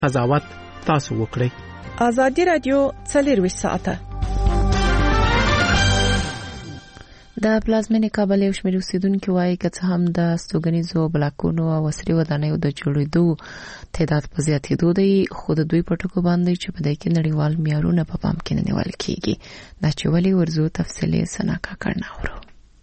قضاوت تاسو وکړئ. ازادي رادیو 24 ساعته د پلازمینې کابل یو شمېر اوسیدونکو وایي که څه هم د استوګنیزو بلاکونو او عصري ودانیو د جوړېدو تعداد په زیاتېدو دی، خو د دوی په ټکو باندې چې په دې کې نړیوال معیارونه په پام کې نه نیول کېږي. دا چې ولې ورځو تفصیلي سناکا کړنه اورو.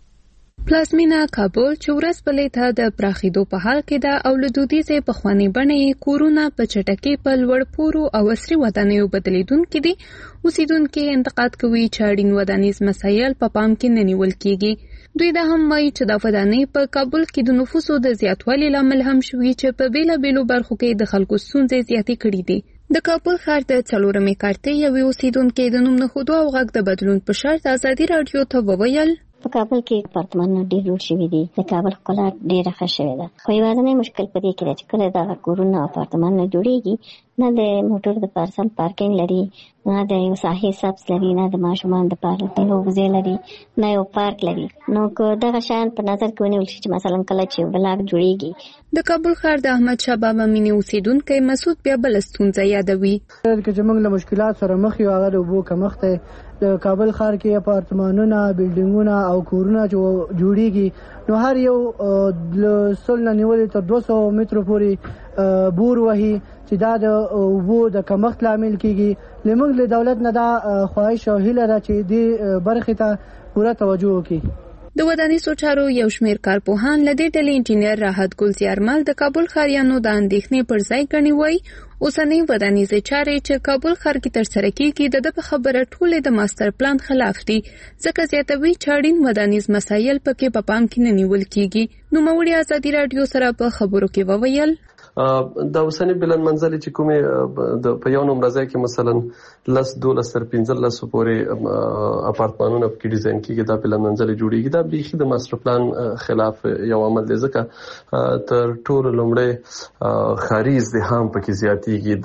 پلازمینه کابل چې ورځ بلې ته د پراخېدو په حال کې ده او له دودیزې پخوانۍ بڼې کورونه په چټکۍ په لوړ پورو او عصري ودانیو بدلېدونکي دي. اوسیدونکي انتقاد کوي چې اړین ودانیز مسایل په پام کې نه نیول کېږي. دوی دا هم وایي چې دا ودانۍ په کابل کې د نفوسو د زیاتوالي لامل هم شوي چې په بیلابیلو برخو کې د خلکو ستونزې زیاتې کړي دي. د کابل ښار د 4مې کارتې یوې اوسیدونکي د نوم نښودو او غږ د بدلون په شرط ازادي رادیو ته وویل په کابل کې اپارتمانونه ډېر جوړ شوي دي. د کابل ښکلا ډېره ښه شوې ده، خو یوازینی مشکل په دې کې دی چې کله دغه کورونه او اپارتمانونه جوړېږي نه د موټرو دپاره سم پارکینګ لري، نه د یو ساحې سبز لري، نه د ماشومانو دپاره د لوبو ځای لري، نه یو پارک لري. نو که دغه شیان په نظر کې ونیول شي چې مثلا کله چې بلاک جوړېږي. د کابل ښار د احمد شاه بابا مینې اوسیدونکی مسعود بیا بله ستونزه یادوي. چې موږ له مشکلات سره مخ یو، هغه د اوبو کمښت دی. د کابل ښار کې اپارتمانونه، بلډینګونه او کورونه چې جوړېږي نو هر یو له 100 نه نیولې تر 200 مترو پورې بور وهي چې دا د اوبو د کمښت لامل کېږي. لمونږ له دولت نه دا خواهش او هیله ده چې دې برخې ته پوره توجه وکړي. د ودانیزو چارو یو شمېر کارپوهان له دې ډلې انجینر راحت ګل زیارمل د کابل ښاریانو د اندېښنې پر ځای ګڼي. وایي اوسنۍ ودانیزې چارې چې کابل ښار کې ترسره کېږي د ده په خبره ټولې د ماستر پلان خلاف دي، ځکه زیاتوي چې اړین ودانیز مسایل پکې په پام کې نه نیول کېږي. نوموړي ازادي رادیو سره په خبرو کې وویل د اوسنی بلند منزلې چې کومې په یو نومره ځای کې مثلا 10-12 تر 15 پورې اپارتمانونه پکې ډیزاین کېږي، دا بلند منزلې جوړېږي. دا بیخي د ماستر پلان خلاف یو عمل دی، ځکه تر ټولو لومړی ښاري ازدحام پکې زیاتېږي.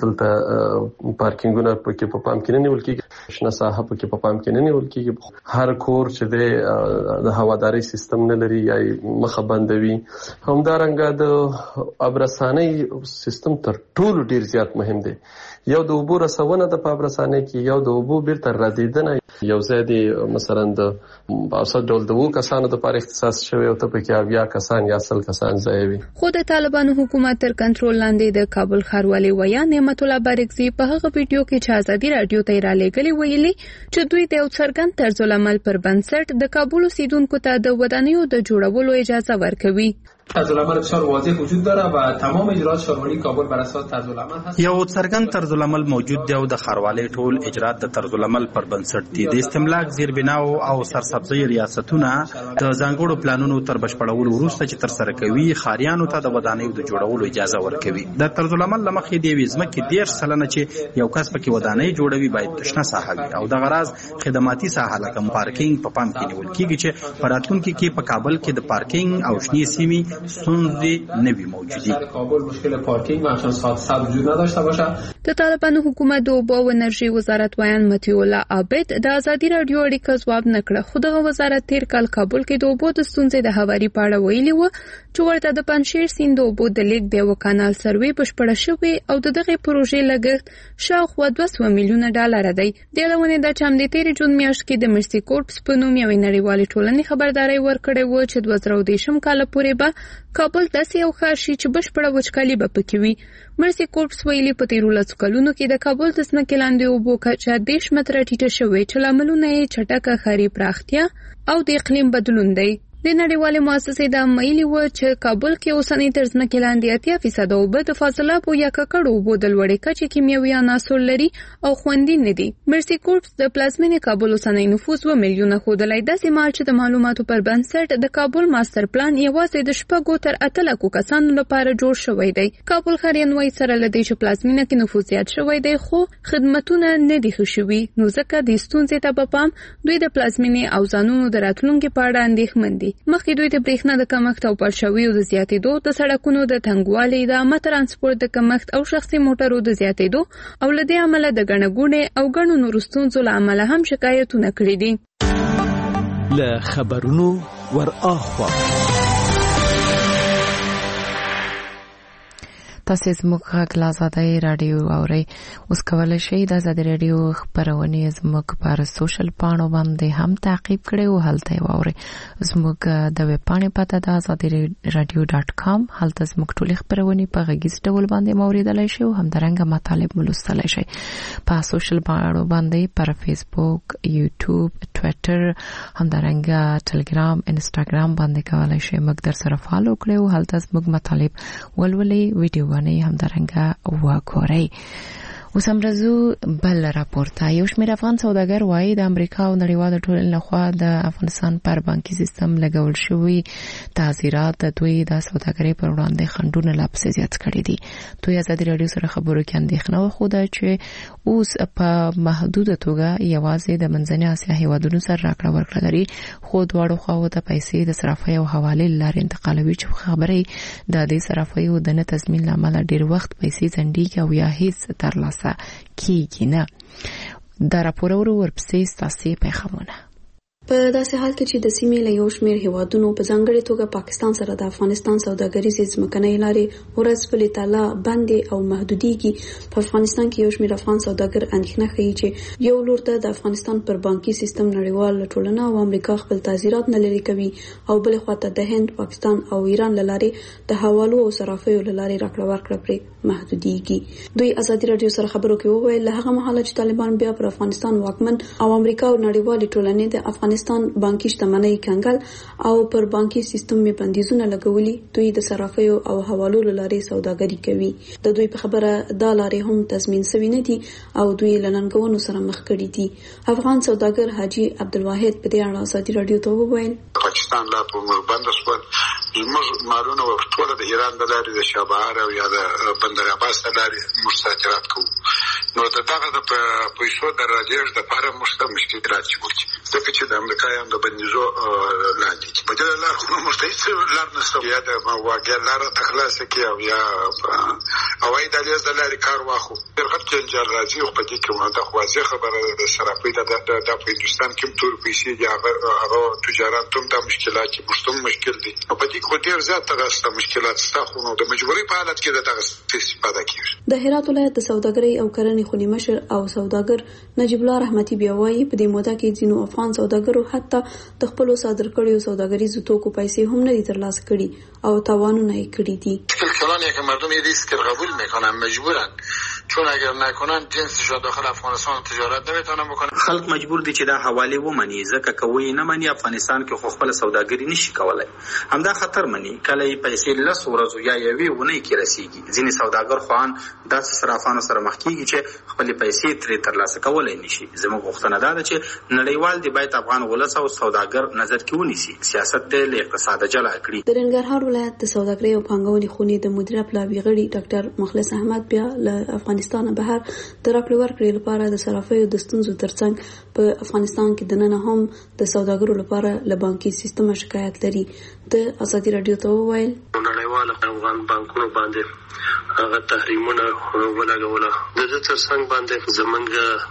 دلته پارکینګونه پکې په پام کې نه نیول کېږي، شنه ساحه پکې په پام کې نه نیول کېږي. هر کور چې دی د هوادارۍ سیستم نه لري یا مخه بندوي. همدارنګه د ابرسانۍ سیستم تر ټولو ډیر زیات مهم دی. یو د اوبو رسونه د پابرسانه کې، یو د اوبو بیرته ردیدنه. یو ځای دی مثلا د اوسط ډول د 2 کسانو لپاره اختصاص شوی او ته پکې 20 کسان یا 100 کسان ځای وي. خو د طالبانو حکومت تر کنټرول لاندې د کابل ښاروالي ویا نعمت الله بارکزي په هغه ویډیو کې چې ازادي رادیو ته را لېږلي ویلي چې دوی د یو څرګند طرز العمل پر بنسټ د کابل اوسیدونکو ته د ودانیو د جوړولو اجازه ورکوي. طرز العمل بسیار واضح وجود داره و تمام اجرات شهروانی کابل بر اساس طرز العمل هست. یو څرګند طرز العمل موجود دی او د ښاروالۍ ټول اجرات د طرز العمل پر بنسټ دي. د استملاک زیربناو او سرسبزي ریاستونه د ځانګړو پلانونو تر بشپړولو وروسته چې ترسره کوي ښاریانو ته د ودانیو د جوړولو اجازه ورکوي. د طرز العمل لمخې دی وزمکه 13% چې یو کس پکې ودانۍ جوړوي باید تشنه ساحه وي او د غراض خدماتي ساحه لکه پارکینګ په پام کې نیول کېږي چې په راتلونکي کې په کابل کې د پارکینګ او شنې سیمې ستونزې نوی موجودی. کابل مشکل پارکینگ و همچنان ساعت وجود نداشته باشه. د طالبانو حکومت د اوبو او انرژي وزارت ویان مطیع الله عابد د ازادي رادیو اړیکه ځواب نکړه، خو دغه وزارت تیر کال کابل کې د اوبو د ستونزې د هواري په اړه ویلي و چې ورته د پنجشیر سیند د اوبو د لیک د یو کانال سروې بشپړه شوې او د دغه پروژې لګښت شاوخوا 200 میلیونه ډالر دی. د لونه د چم د تیر جون میاشت کې د مرسي کورپس په نوم یو نړیوالې ټولنې خبرداري ورکړې و چې 2013 کال پورې به کابل داسې یو ښار شي چې بشپړه وچکالي به پکې وي. مرسي کورپس ویلي په تیرو لسو کلونو کې د کابل د ځمکې لاندې اوبو کچه 10 متره ټیټه شوې چې لاملونه یې چټکه ښاري پراختیا او د اقلیم بدلون دی. د نړیوالې مؤسسې دا ویلي و چې کابل کې اوسنۍ تر ځمکې لاندې 80% اوبه د فاضلابو یا ککړو اوبو د لوړې کچې کیمیاوي عناصر لري او خوندي نه دي. مرسي کورپس د پلازمینې کابل اوسنۍ نفوس 2 میلیونه ښودلی، داسې مهال چې د معلوماتو پر بنسټ د کابل ماستر پلان یوازې د 6 تر 8 لکو کسانو لپاره جوړ شوی دی. کابل ښاریان وایي سره له دې چې پلازمینه کې نفوس زیات شوی دی خو خدمتونه نه دي ښه شوي، نو ځکه د ستونزې ته په پام دوی د پلازمینې او ځانونو د راتلونکي په اړه اندېښمن دي. مخکې دوی د برېښنا د کمښت او پړشویو د زیاتېدو، د سړکونو د تنګوالي، د عامه ترانسپورت د کمښت او شخصي موټرو د زیاتېدو او له دې عمله د ګڼه ګوڼې او ګڼو نورو ستونزو له امله هم شکایتونه کړي دي. له خبرونو ور اخوا تاسو زموږ غږ لا آزادۍ رادیو اورئ. اوس کولای شئ د آزادۍ رادیو خبرونه زموږ پر سوشل پاڼو باندې هم تعقیب کړئ او هلته واورئ. زموږ د ویب پاڼې پته د azadiradio.com. هلته زموږ ټولې خبرونه په غږیز ډول باندې موریدلای شئ او همدارنګه مطالب ملوستلای شئ. په سوشل پاڼو باندې پر فیسبوک، یوټیوب، ټوئیټر، همدارنګه ټلګرام، انسټاګرام باندې کولای شئ موږ در سره فالو کړئ او هلته زموږ مطالب ولولئ، ویډیو باندې همدارنګه وګورئ. اوس هم راځو بل راپورته. یو شمېر افغان سوداګر وایي د امریکا او نړیوالو ټولنې لخوا د افغانستان پر بانکي سیستم لګول شوي تعزیرات د دوی د سوداګرۍ پر وړاندې خنډونه لا پسې زیات کړي دي. دوی ازادي راډیو سره خبرو کې اندېښنه وښوده چې اوس په محدوده توګه یوازې د منځنۍ اسیا هیوادونو سره راکړه ورکړه لري، خو دواړو خواو ته پیسې د صرافۍ او حوالې له لارې انتقالوي چې خبرې د دې صرافۍ او د نه تضمین له امله ډېر وخت پیسې ځنډېږي او یا هیڅ ترلاسه کیږي نه. دا راپور ورپسې ستاسو پیغامونه. په داسې حال کې چې د سیمې له یو شمېر هیوادونو په ځانګړې توګه پاکستان سره د افغانستان سوداګریزې ځمکنۍ لارې ورځ په تعالی بندې او محدودېږي، په افغانستان کې یو شمېر افغان سوداګر اندېښنه ښیي چې یو لور ته د افغانستان پر بانکي سیستم نړیوال ټولنه او امریکا خپل تعزیرات نه لري کوي او بل خواته د هند، پاکستان او ایران له لارې د حوالو او صرافیو له لارې راکړه ورکړه پرې محدودېږي. دوی ازادي راډیو سره خبرو کې وویل له هغه مهاله چې طالبان بیا پر افغانستان واکمن او امریکا او نړیوالې ټولنې د افغانستان بانکي شتمنۍ کنګل او پر بانکي سیستم می بندیزونه لګولي، دوی د صرافیو او حوالو له لارې سوداګري کوي. د دوی په خبره دا لارې هم تضمین شوی نه دي او دوی لننګونو سره مخ کړي دي. افغان سوداګر حاجی عبدالواحد په دې اړه ازادي راډیو ته وویل پاکستان لا په مربند شو زموږ مالونه ورټول د ایران د لارې د شابهار او یا د بندر عباس د لارې مستاجرات کوو، نو دغه د پیسو د راجعش د لپاره مشکلات جوړي ځکه چې د امریکایانو د بندیزو لاندې په دې لار خو مستعد لار نشته یا د واګر لار تخلاص کې او یا هوایي دهلیز د لارې کار واخو درغت کې انجار راځي خو په دې کې مونږ د خوازي خبره د صرافۍ د هندوستان کې تور پیسې دي هغه تجارت ته د مشکلات چې مشکل دي په دې کې ډېر زیات تاسو مشکلات ستاسو نو د مجبوري په حالت کې د تاسو استفاده کیږي. د هرات ولایت د سوداګرۍ او کرنې خونی مشر او سوداګر نجیب الله رحمتي بیا وایي په دې موده کې ځینو افغان سوداګرو حتی د خپل صادر کړیو سوداګریزو توکو پیسې هم نه ترلاسه کړي او تاوانونه یې کړي دي. کلانی که مردم این ریسک قبول میکنن مجبورن چون اگر نکنن جنسش داخل افغانستان تجارت نمیتونن بکنن. خلک مجبور دي چې دا حواله ومني ځکه کوي نه مني افغانستان کې خو خپل سوداګري نشي کولای. همدا خطر مني کله پیسې لس ورځو یا یوې ونې کې رسیږي. ځینې سوداګر خوان داسې صرافانو سره مخ کیږي چې خپل پیسې ترې ترلاسه کولای نشي. زموږ غوښتنه ده چې نړیوال دی باید افغان ولس او سوداګر نظر کې ونیسي، سیاست ته له اقتصاد جلا کړي. د ننګرهار ولایت د سوداګرۍ او پانګونې خونې د مدیره پلاوي غړي ډاکټر مخلص احمد بیا له افغانستان بهر د راکړې ورکړې لپاره د صرافیو د ستونزو ترڅنګ په افغانستان کې دننه هم د سوداګرو لپاره له بانکي سیستم شکایت لري. د ازادي راډیو ته وویل نړیوال افغان بانکونو باندې هغه تحریمونه ولګول د دې ترڅنګ باندې زمونږ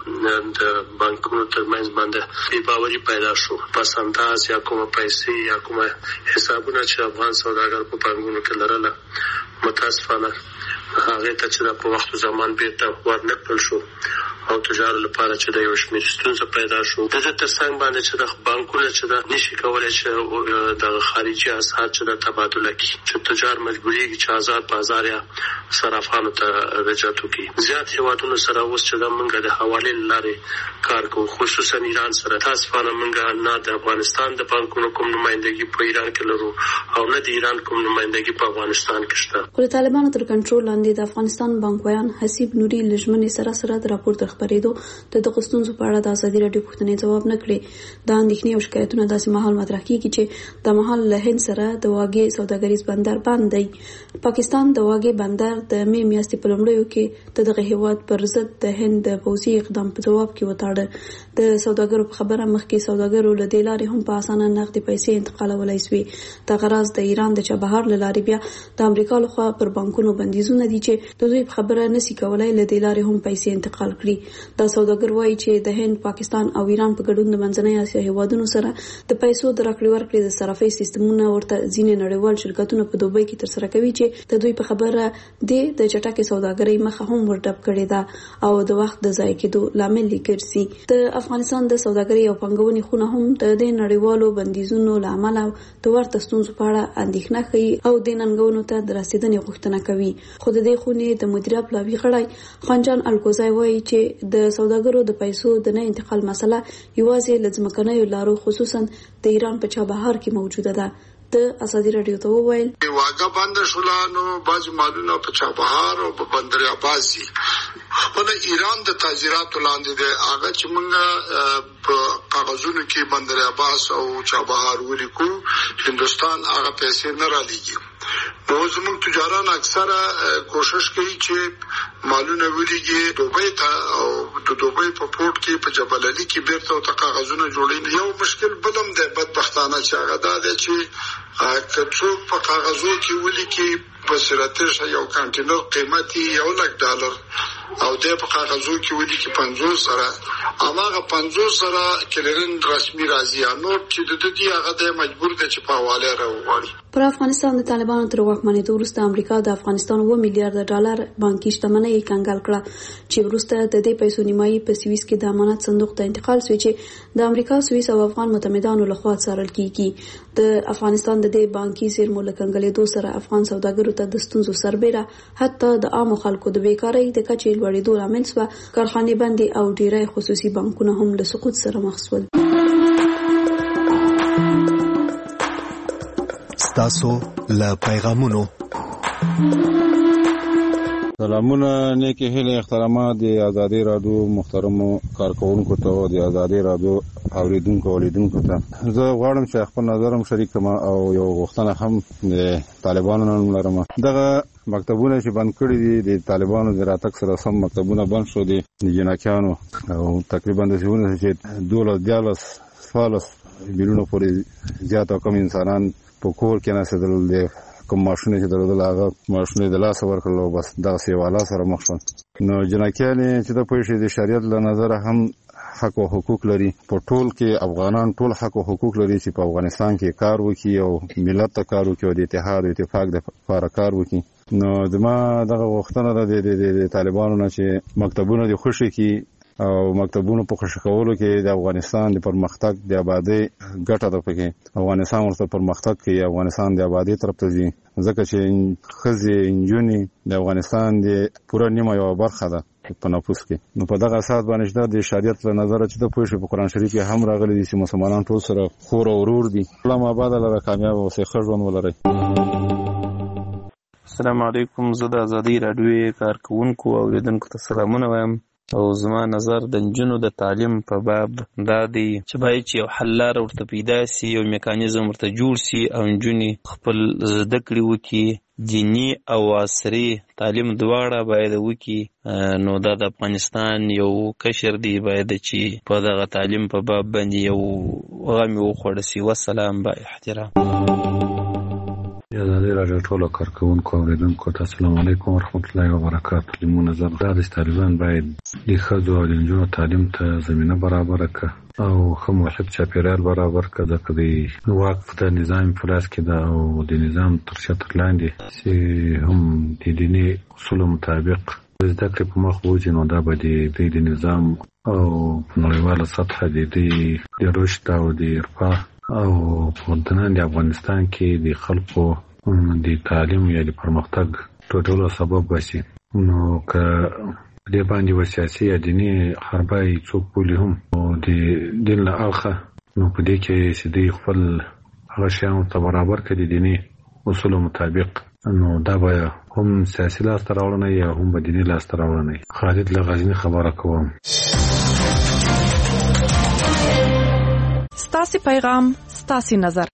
د بانکونو ترمنځ باندې بې باوري پیدا شو. پس انداز یا کومه پیسې یا کومه حسابونه چې افغان سوداګر په بانکونو کې لرله متاسفانه هغه ته چې په وخت زمان بیرته ورنکړل شو او تجارت لپاره چې د یو شمېر ستونزې پیدا شو. د دې ترڅنګ باندې چې د بانکونو چې د نشي کولای چې د خارجي اسعار چې د تبادله کی چې تجار مجبورېږي چې آزاد بازار یا صرافانو ته رجعت وکړي. زیات هیوادونو سره اوس چې د منګه د حوالې لارې کار کوو، خصوصا ایران سره. تاسو په منګه نه د افغانستان د بانکونو کوم نمائندګي په ایران کې لرو او نه د ایران کوم نمائندګي په افغانستان کې شته. ولې طالبانو تر کنټرول لاندې د افغانستان بانکویان حسیب نوري لجمنې سره د راپور خبرېدو د دغه ستونزو په اړه د ازادي راډیو پوښتنې ځواب نه کړي. دا اندېښنې او شکایتونه داسې مهال مطرح کیږي چې د مهال له هند سره د واګې سوداګریز بندر بند دی. پاکستان د واګې بندر د مې میاشتې په لومړیو کې دغه هیواد پر ضد د هند د پوځي اقدام په جواب کې وتاړه. د سوداګرو په خبره مخکې سوداګرو له دې لارې هم په اسانه نقدي پیسې انتقالولای شوې. د غراض د ایران د چابهار له لارې بیا د امریکا لخوا پر بانکونو بندیزونه دي چې د دوی په خبره نشي کولای له دې لارې هم پیسې انتقال کړي. دا سوداګر وایي چې د هند، پاکستان او ایران په ګډون د منځنۍ اسیا هیوادونو سره د پیسو د راکړې ورکړې د صرافۍ سیستمونه ورته ځینې نړیوال شرکتونه په دوبۍ کې ترسره کوي چې د دوی په خبره د چټکې سوداګرۍ مخه هم ورډب کړې ده او د وخت د ضایع کېدو لامل ګرځي. د افغانستان د سوداګرۍ او پانګونې خونه هم د نړیوالو بندیزونو لامل د ورته ستونزو په اړه اندېښنه ښيي او د ننګونو ته د رسیدنې غوښتنه کوي. خو د دې خونې د مدیریت پلاوي غړی خانجان الکوزای وایي چې د سوداګرو د پیسو د نه انتقال مسله یوازې له ځمکنیو لارو خصوصا د ایران په چابهار کې موجوده ده. د ازادي رادیو ته وویل واګه بند شولانو باج مالونه په چابهار او په بندر عباسي خپل ایران د تاجراتو لاندې ده. هغه چې موږ په کاغذونو کې بندر عباس او چابهار ولیکو هندستان هغه پیسې نه را لېږي. نو زموږ تجاران اکثره کوشش کوي چې مالونه ولېږي دوبۍ ته او د دوبۍ په پورت کې په جبل علي کې بیرته او کاغذونه جوړوي. یو مشکل بلم دی بدبختانه چې هغه دا دی چې څوک په کاغذو کې ولیکي په سرته یو کانټینر قیمتي $1,00,000 او د په کاغذو کې ولیکي 50 سره هغه 50 سره کلرن رسمي راځي نو چې د دې هغه د مجبور دي چې په حواله راوړي. پر افغانستان د طالبانو تر واکمنۍ وروسته امریکا د افغانستان $1 میلیارډ بانکي شتمنۍ کنګال کړه چې وروسته د دې پیسو نیمایي په سویس کې د امانت صندوق ته انتقال شوی چې د امریکا، سویس او افغان متحدانو لخوا څارل کیږي. د افغانستان د دې بانکي زیرمو له کنګالېدو سره افغان سوداګرو ته د ستونزو سربېره حتی د عامو خلکو د بیکارۍ د کچې لوړېدو لامل شو. کارخانې بندي او ډېری خصوصي بانکونه هم له سقوط سره مخ شول. ستاسو له پیغامونو سلامونه، نیکی هیله، احترامات د ازادي رادیو محترمو کارکونکو ته او د ازادي رادیو اوریدونکو ته. زه غواړم چې خپل نظرم شریک کړم او یو غوښتنه هم د طالبانو نن لرم. دغه مکتبونه چې بند کړي دي د طالبانو د راتګ سره سم مکتبونه بند شو دي د جنکیانو او تقریبا د څونه چې 12 میلیونو پورې زیات او کم انسانان په کور کې نسدل دي. کوم ماشونه چې درلودل هغه ماشونه د لاس ورکړل او بس دا سیواله سره مخ شول. نو جنکیانې چې د پوښې د شریعت له نظر هم حق او حقوق لري. په ټول کې افغانان ټول حق او حقوق لري چې په افغانستان کې کار وکړي او ملت ته کار وکړي او د اتحاد او اتفاق د لپاره کار وکړي. نو دما دغه وختونه د طالبانو نه چې مکتبونه د خوشي کې او مکتبونو په خوشی کولو کې د افغانستان د پرمختګ د آبادی ګټه ده. پکې افغانستان ورته پرمختګ کوي، افغانستان د آبادی طرف ته ځي، ځکه چې خزي انجونی د افغانستان د پوره نیمه یو برخه ده په نفوس کې. نو په دغه اساس باندې د شریعت له نظر چې د پوښې په قران شریف کې هم راغلي دي چې مسلمانان ټول سره خور او ورور دي. الله آباد لره کامیاب او ښه ژوند ولري. السلام علیکم. زه د ازادي رادیو کارکونکو او اوریدونکو ته سلامونه وایم او زما نظر د نجونو د تعلیم په باب دا دی چې باید چې یو حل لاره ورته پیدا سي، یو میکانیزم ورته جوړ سي او نجونې خپل زده کړې وکړي. دینی او عصري تعلیم دواړه باید وکړي. نو دا د افغانستان یو کشر دی باید چې په دغه تعلیم په باب باندې یو غم وخوړ سي. والسلام با احترام. ازادي رادیو ټولو کارکونکو اوریدونکو ته السلام علیکم ورحمت الله وبرکاته. لیمو نظر دا د طالبان باید د ښځو او نجونو تعلیم ته زمینه برابر کړي او هم محیط چاپیریال برابر کړي. د وقف د نظام فلاس کې دا او د نظام تر چتر لاندې چې هم د دیني اصولو مطابق زده کړې په مخ وځي. نو دا به د نظام او نړیواله سطح د رشد او د ارفاه او په د افغانستان کې د خلکو د تعلیم یا د پرمختګ ټولو سبب وشي. نو که دې باندې سیاسي یا دیني حربای څوک بولي هم د دین له اړخه، نو په دې کې چې دوی خپل هغه شیانو ته برابر کړي د دیني اصولو مطابق، نو دا به هم سیاسي لاسته راوړنه یا هم به دیني لاسته راوړنه. خالد له غزني خبره کوم. ستاسي پیغام ستاسي نظر.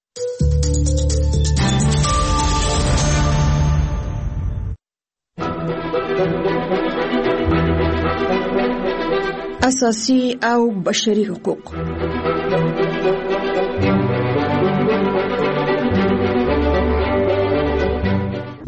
اساسي او بشري حقوق.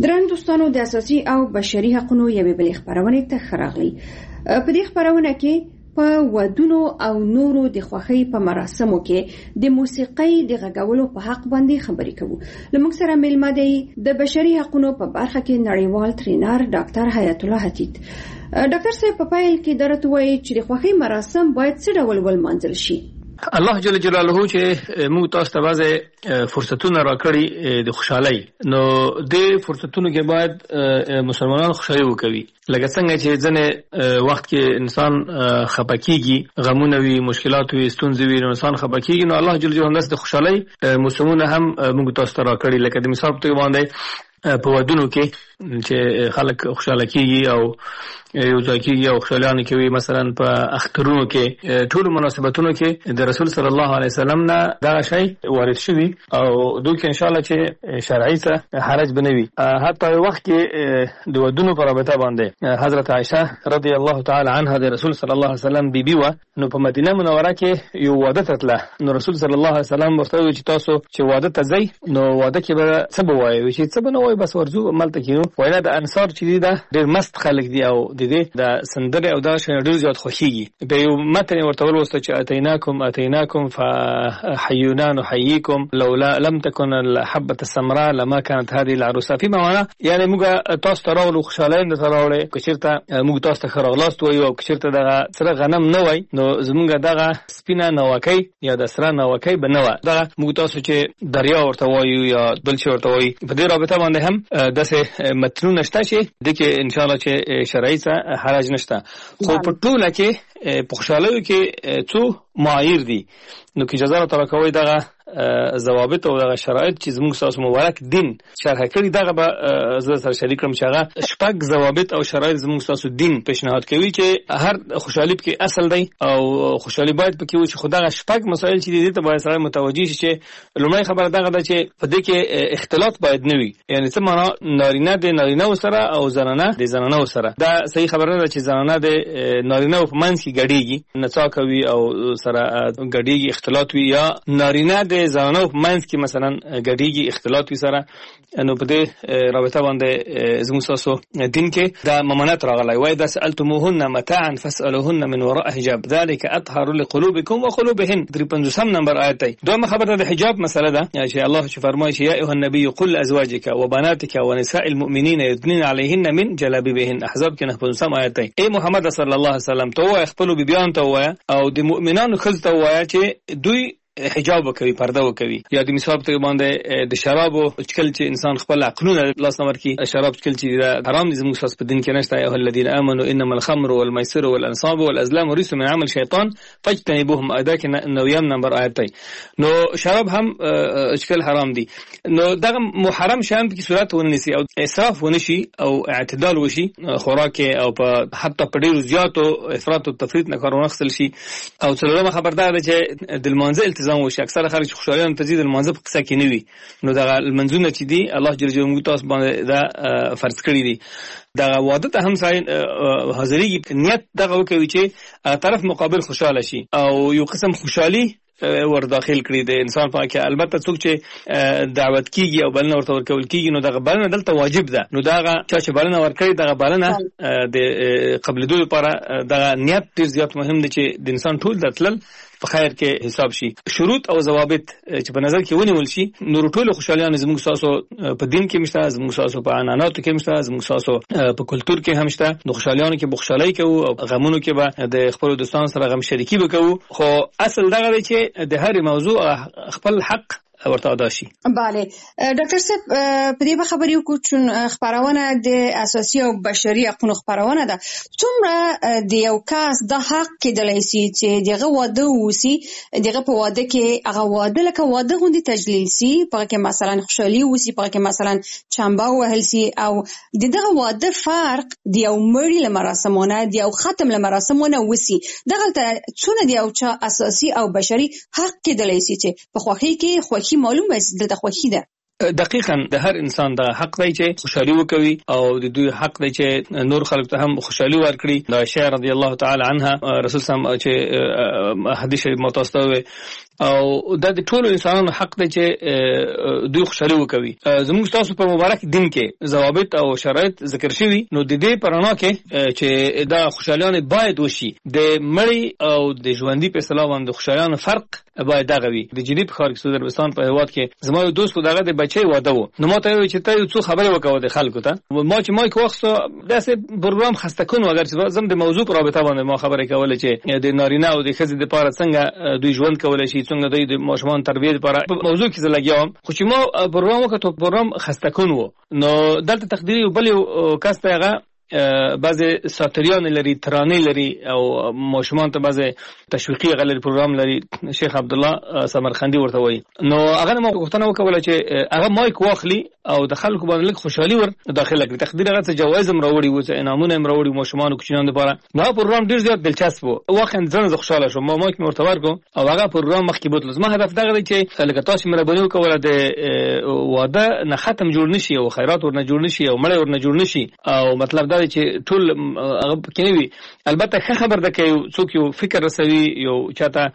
درنو دوستانو د اساسي او بشري حقوقو یوې بلې خبرونه ته خراغلي. په دې خبرونه کې په ودونو او نورو د خوښۍ په مراسمو کې د موسیقۍ د غږولو په حق باندې خبرې کوو. لمونږ سره میلمه دی د بشري حقوقو په برخه کې نړیوال ټرینر ډاکټر حیات الله حتیت. ډاکټر صاحب په پیل کې درته وایي چې د خوښۍ مراسم باید څه ډول ولمانځل شي؟ الله جل جلاله چې موږ تاسو ته بعضې فرصتونه راکړي د خوشحالۍ، نو د فرصتونو کې باید مسلمانان خوشحالي وکوي. لکه څنګه چې ځنې وخت کې انسان خپه کېږي، غمونه وي، مشکلات وي، ستونزې وي، نو انسان خپه کېږي، نو الله جل جلاله د خوشحالۍ موسمونه هم موږ تاسو ته راکړي. لکه د مثال په توګه باندې په ودونو کې چې خلک خوشاله کېږي او یو ځای کېږي او خوشحالیانې کوي. مثلا په اخترونو کې، ټولو مناسبتونو کې د رسول صلی الله علیه وسلم نه دغه شی وارد شوي او دوی کې انشاءالله چې شرعي څه حرج به نه وي. حتی یو وخت کې د ودونو په رابطه باندې حضرت عایشه رضی الله تعالی عنها د رسول صلی الله علیه وسلم بیبي وه، نو په مدینه منوره کې یو واده ته تله، نو رسول صلی الله علیه وسلم ورته وویل چې تاسو چې واده ته ځئ نو واده کې به څه به وایئ؟ چې څه به نه وایو، بس ورځو هملته کېنو. وایي نه، د انصار چې دي دا ډېر مست خلک دي او د دې د سندرې او دغه شیانو ډېر زیات خوښېږي. په یو متن یې ورته ولوسته چې اتیناکم فحیونا نحییکم لولا لم تکن الحبة السمراء لما كانت هذه العروسه. فيما معنی یعنی موږ تاسو ته راغلو، خوشحالۍ درته راوړې، که چېرته موږ تاسو ته ښه راغلاست وایو او که چېرته دغه سره غنم نه وای نو زموږ دغه سپینه ناوکۍ یا د سره ناوکۍ به نه وه. دغه موږ تاسو چې دریا ورته وایو یا بل شی ورته وایي، په دې رابطه باندې هم داسې متنونه شته چې دې کې انشاءالله چې شرعي څه حرج نشته. خو په ټوله کې په خوشحالیو کې څو معایر دي، نو که اجازه راته راکوئ دغه ضوابط او دغه شرایط چې زموږ ستاسو مبارک دین شرح کړي دغه به زه سره شریک کړم چې هغه شپږ ضوابط او شرایط زموږ ستاسو دین پیشنهاد کوي چې هر خوشحالي پکې اصل دی او خوشحالي باید پکې وي. چې خو دغه شپږ مسایل چې دي ته باید سره متوجه شي چې لومړی خبره دغه ده چې په دې کې اختلاط باید نه وي. یعنی څه معنا؟ نارینه د نارینه‌و سره او زنانه د زنانه‌و سره. دا صحیح خبره ده چې زنانه د نارینه‌و په منځ کې ګډېږي، نڅا کوي او سره ګډېږي، اختلاط وي، یا نارینه د زنانو په منځ کې مثلا ګډېږي، اختلاط وي سره. نو په دې رابطه باندې زموږ ستاسو دین کې دا ممانعت راغلی. وایي اذا سألتموهن متاعا فاسألوهن من وراء حجاب ذلك اطهر لقلوبكم وقلوبهن. 53 نمبر آیت دی. دویمه خبره د حجاب مسله ده چې الله چې فرمایي چې یا ایها النبي قل لازواجك وبناتك ونساء المؤمنين يدنين عليهن من جلابيبهن. احزاب کې 95 آیت دی. ای محمد صلی الله علیه وسلم ته وایي، خپل بیبیان ته وایي او د مؤمنانو ښځو ته وایي چې دوی حجاب وکوي، پرده وکوي. یا د مثال په باندې د شرابو چکل چې انسان خپل عقلونه لاس نور کی شراب چکل چې حرام دي زموږ ساس په دین کې نشته. ایه الذین آمنوا انما الخمر والميسر والانصاب والازلام رجس من عمل شیطان فاجتنبوهم. ادا کې 9 نمبر آیت دی. نو شراب هم چکل حرام دي. نو دغه محرم شان په صورت ونیسي او اسراف ونشي او اعتدال وشي خوراک او په حتی په ډیرو زیاتو افراط او تفریط نه کار ونخسل شي. او څلورمه خبردار ده چې د المنزل التزام وشي. اکثره خلک خوشحالیان تزيد المنزل په قصه کې نه وي، نو دغه المنزونه چې دي الله جل جلاله تاسو باندې دا فرض کړی دي. دغه واده ته هم ساين حاضرېږي، نیت دغه وکوي چې طرف مقابل خوشاله شي او یو قسم خوشحالي ور داخل کړی دی انسان پاکه. البته څوک چې دعوت کیږي او بلنه ورته ورکول کیږي نو دغه بلنه دلته واجب ده. نو دغه چې بلنه ورکړي دغه بلنه د قبل دوی لپاره دغه نیت ډیر زیات مهم دی چې د انسان ټول دتل په خیر کې حساب شي. شروط او ضوابط چې په نظر کې ونیول شي نو ټول خوشالیان زموږ تاسو په دین کې مشته، زموږ تاسو په عنعناتو کې مشته، زموږ تاسو په کلچر کې هم مشته. نو خوشالیان کې بخښلای کوو او غمونو کې به د خپل دوستانو سره غم شریکي وکړو. خو اصل دغه دی چې د هر موضوع خپل حق ورته ادا شي. بله ډاکټر صاحب په دې خبرې وکړو چې خبرونه د اساسي او بشري حقوقو خبرونه ده. څومره د یو کس د حق کېدلای شي چې دغه واده وسی، دغه په واده کې هغه واده لکه واده غوندي تجلیل سي، په کې مثلا خوشحالي وسی، په کې مثلا چمبا وهل سي، او دغه واده فرق د یو مړی لمراسمونه د یو ختم لمراسمونه وسی. دغه څونه د یو چا اساسي او بشري حق کېدلای شي چې په خوخي کې خوخي معلومه دلته خوخي ده. دقیقاً د هر انسان د حق دی چې خوشحالي وکوي او د دوی حق دی چې نور خلک ته هم خوشحالي ورکړي. د عائشہ رضی الله تعالی عنها رسول سم چې حدیث شریف متوسطه او د ټولو انسانانو حق دی چې دوی خوشحالي وکوي. زموږ تاسو په مبارک دین کې ضوابط او شرایط ذکر شوي، نو د دې پرانا کې چې دا خوشحالیان باید وشي د مړی او د ژوندۍ په اصطلاح باندې خوشحالیان فرق باید دغه وي. د جدي په ښار کې سعودي عربستان په هیواد کې زما یو دوست دغه د بچي واده و، نو ما ته وی چې ته یو څه خبرې وکاو د خلکو ته. ما چې مایک واخصو داسې پروګرام خسته کون اگر چې زم د موضوع پر رابطه باندې ما خبرې کوله چې د نارینه او د ښځې لپاره څنګه دوی ژوند کولای شي، څنګه دوی د ماشومان تربیه لپاره موضوع کې زلګیام. خو چې ما پروګرام وکړو پروګرام خسته کون و، نو دلته تقدیری بل کس ته هغه بعضی ساتریان لري، ترانه لري او ماشومان ته بعضی تشویقي غلل پروګرام لري، شیخ عبد الله سمرخندی ورته وایي. نو هغه ما غوښتنه وکوله چې هغه مایک واخلي او د خلکو باندې لږ خوشحالي ور داخله کړي. تقدیر هغه څه جوایز هم راوړي و، څه انعامونه هم راوړي ماشومان او کوچنیان لپاره. نو پروګرام ډیر زیات دلچسپ و، واقعا ځان زه خوشاله شوم. ما مایک مرته ورکو او هغه پروګرام مخکې بوتل. زما هدف دغه دی چې لکه تاسو مهرباني وکوله د واده نه ختم جوړ نشي او خیرات ورنه جوړ نشي او مړی ورنه جوړ نشي. او مطلب دا دی چې ټول هغه کې وي. البته ښه خبر ده چې څوک یو فکر رسوي، یو چاته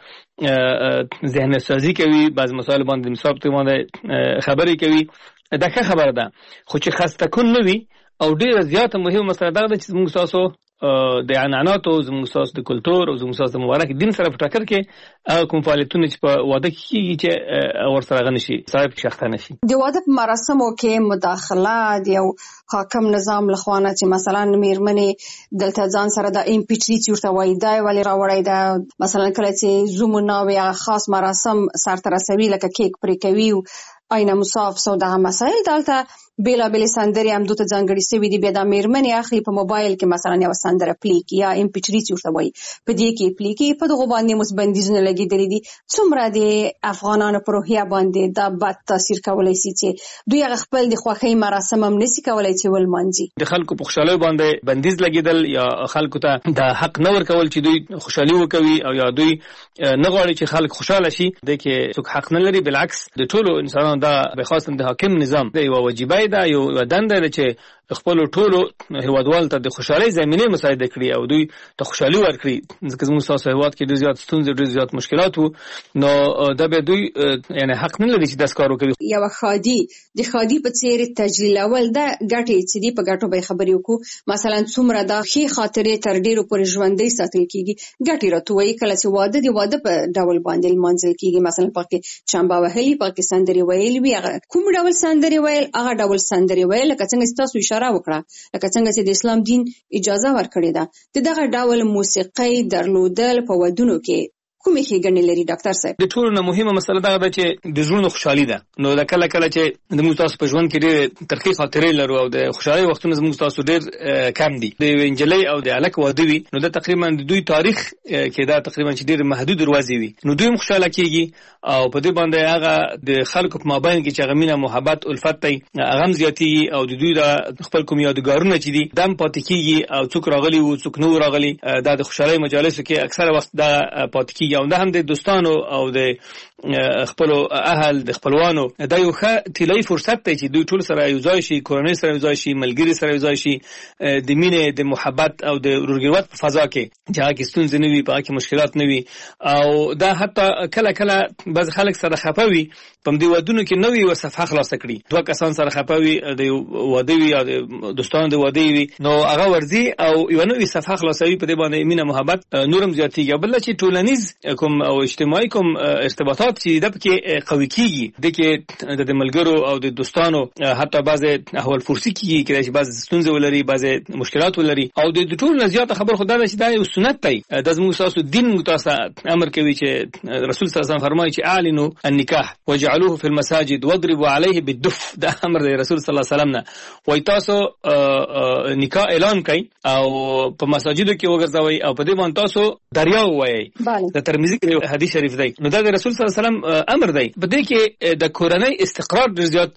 ذهن سازي کوي، بعض مسائل باندې مثبت باندې خبرې کوي، دا ښه خبره ده. خو چې خسته کون نه وي او ډیره زیاته مهمه مسله ده چې موږ تاسو د عنعناتو زموږ تاسو د کلتور او زموږ تاسو د مبارک دین سره په ټکر کې کوم فعالیتونه چې په واده کې چې ورسره غنشي صاحب شخصه نشي. د واده په مراسمو کې مداخله د یو حاکم نظام لخوانه چې مثلا میرمنې دلته ځان سره د امپیچری ورته وایي دا ولی راوړی دا، مثلا کله چې زومونه او خاص مراسم سره رسوي لکه کیک پرې کوي او آینه مصاف سو دغه مسایل دلته بیلا بیل سندري هم دوته ځانګړي سوي دي. بیا د میرمنې اخلي په موبایل کې مثلا یو سندره پلیک یا امپیچری ورته وایي، په دې کې پلیک په دغه باندې مسبندیزونه لګیدلې دي. څومره د افغانانو پر روحیه باندې دا بد تاثیر کولای شي چې دوی خپل د خوښۍ مراسم هم نشي کولای چې ولمانځي. د خلکو په خوشاله باندې بندیز لګیدل یا خلکو ته د حق نه ورکول چې دوی خوشالي وکوي او یا دوی نه غواړي چې خلک خوشاله شي، د کې څوک حق نه لري. بالعکس د ټولو انسانانو دا به خاصه د حاکم نظام د یو واجبای دا یو دنده ده چې خپل ټولو هیوادوالو ته د خوشحالۍ زمینه مساعده کړي او دوی ته خوشحالي ورکړي. ځکه زموږ تاسو هیواد کې ډېر زیات ستونزې، ډېر زیات مشکلات وو، نو دا به دوی یعنی حق نه لري چې داس کار وکړي. یو خادي د خادي په څیر تجلیلول دا ګټې چې دی په ګټو به خبرې وکړو. مثلا څومره دا ښې خاطرې تر ډیرو پر ژوندۍ ساتل کیږي. ګټې راتوي کله چې واده دی واده په ډول باندې لمانځل کیږي. مثلا پکې چمبا وهلي، پکې سندري ویل وی، کوم ډول سندري ویل هغه ډول سندري ویل لکه څنګه تاسو اشاره وکړه، لکه څنګه چې د اسلام دین اجازه ورکړې ده. دغه ډول موسیقي درلودل په ودونو کې کومې ښېګڼې لري ډاکټر صاحب؟ د ټولو نه مهمه مسله دا ده چې د زړونو خوشحالي ده. نو دا کله کله چې د موږ تاسو په ژوند کې ډېرې ترخې خاطرې لرو او د خوشحالۍ وختونه زموږ تاسو ډېر کم دي. د یوې نجلۍ او د هلک واده وي، نو دا تقریبا د دوی تاریخ کې دا تقریبا چې ډېر محدود دروازې وي، نو دوی هم خوشحاله کېږي او په دې باندې هغه د خلکو په مابین کې چې هغه مینه محبت الفت دی هغه هم زیاتېږي او د دوی د خپل کوم یادګارونه چې دي دا هم پاتې کېږي او څوک راغلي وو څوک نه راغلي، دا د خوشحالۍ مجالسو کې اکثره وخت دا پاتې کېږي. او دا هم د دوستانو او د خپل اهل د خپلوانو دا یو ښه طلایي فرصت دی چې دوی ټول سره یو ځای شي، کورنۍ سره یو ځای شي، ملګري سره یو ځای شي، د مینې د محبت او د ورورګلوت په فضا کې چې هغه کې ستونزې نه وي، په هغه کې مشکلات نه وي. او دا حتی کله کله بعض خلک سره خفه وي په دې ودونو کې نوې و صفحه خلاصه کړي، دوه کسان سره خفه وي د واده وي یا د دوستانو د واده وي، نو هغه ورځي او یو نوې صفحه خلاصوي په دې باندې مینه محبت نورم زیاتېږي. بل چې ټولنیز کوم او اجتماعي کوم ارتباطات چې د پکې قوي کیږي، د کې د ملګرو او د دوستانو حتی بعض احوال فرسي کیږي چې بعض ستونزې ولري، بعض مشکلات ولري. او د ټول زیاته خبر خدای ده چې دا یو سنت دی، د زموږ تاسو دین متاسه امر کوي چې رسول صلی الله علیه وسلم فرمایي چې اعلنوا النکاح وجعلوه في المساجد واضربوا عليه بالدف. دا امر دی رسول صلی الله علیه وسلم نه، وای تاسو نکاح اعلان کړئ او په مساجدو کې وګرځوي او په دې باندې تاسو دریاو وایي. د ترمذی کې حدیث شریف دی نو دا د رسول صلی الله علیه وسلم امر دی په دې کې د کورنۍ استقرار ډیر زیات